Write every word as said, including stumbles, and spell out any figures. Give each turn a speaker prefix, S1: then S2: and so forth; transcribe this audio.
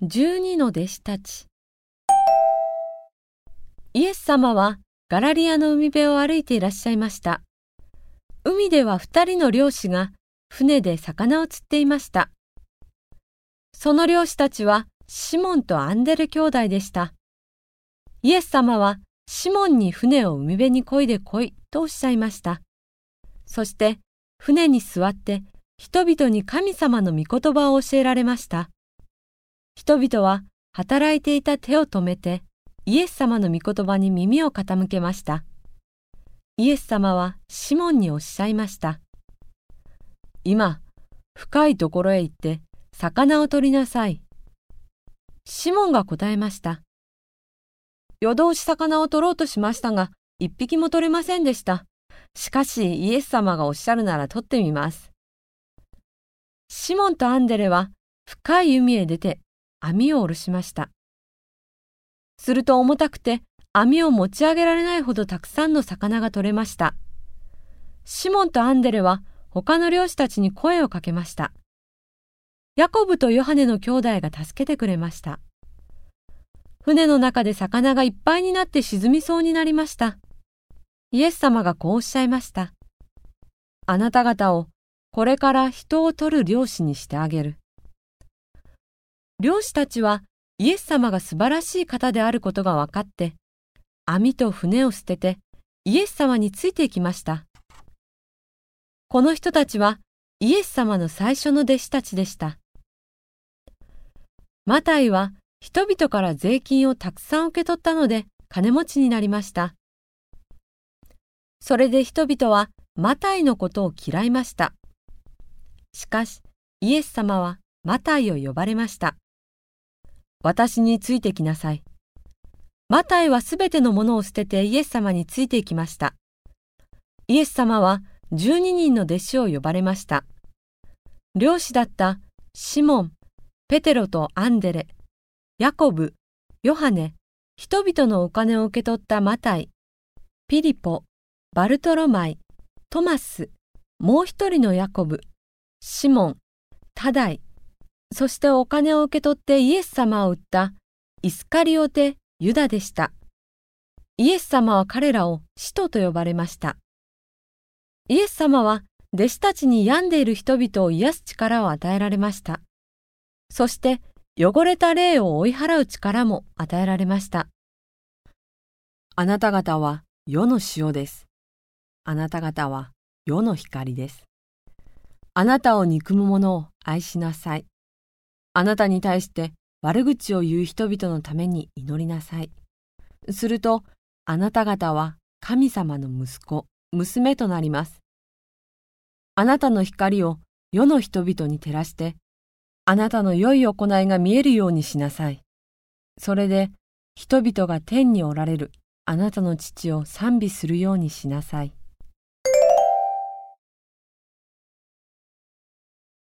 S1: 十二の弟子たち。イエス様はガラリアの海辺を歩いていらっしゃいました。海では二人の漁師が船で魚を釣っていました。その漁師たちはシモンとアンデレ兄弟でした。イエス様はシモンに船を海辺に漕いで来いとおっしゃいました。そして船に座って人々に神様の御言葉を教えられました。人々は働いていた手を止めてイエス様の御言葉に耳を傾けました。イエス様はシモンにおっしゃいました。今、深いところへ行って魚を取りなさい。シモンが答えました。夜通し魚を取ろうとしましたが、一匹も取れませんでした。しかしイエス様がおっしゃるなら取ってみます。シモンとアンデレは深い海へ出て網を下ろしました。すると重たくて網を持ち上げられないほどたくさんの魚が取れました。シモンとアンデレは他の漁師たちに声をかけました。ヤコブとヨハネの兄弟が助けてくれました。船の中で魚がいっぱいになって沈みそうになりました。イエス様がこうおっしゃいました。あなた方をこれから人を取る漁師にしてあげる。漁師たちはイエス様が素晴らしい方であることが分かって、網と船を捨ててイエス様についていきました。この人たちはイエス様の最初の弟子たちでした。マタイは人々から税金をたくさん受け取ったので金持ちになりました。それで人々はマタイのことを嫌いました。しかしイエス様はマタイを呼ばれました。私についてきなさい。マタイはすべてのものを捨ててイエス様についていきました。イエス様は十二人の弟子を呼ばれました。漁師だったシモン、ペテロとアンデレ、ヤコブ、ヨハネ、人々のお金を受け取ったマタイ、ピリポ、バルトロマイ、トマス、もう一人のヤコブ、シモン、タダイ、そしてお金を受け取ってイエス様を売ったイスカリオテ・ユダでした。イエス様は彼らを使徒と呼ばれました。イエス様は弟子たちに病んでいる人々を癒す力を与えられました。そして汚れた霊を追い払う力も与えられました。あなた方は世の塩です。あなた方は世の光です。あなたを憎む者を愛しなさい。あなたに対して悪口を言う人々のために祈りなさい。すると、あなた方は神様の息子、娘となります。あなたの光を世の人々に照らして、あなたの良い行いが見えるようにしなさい。それで、人々が天におられるあなたの父を賛美するようにしなさい。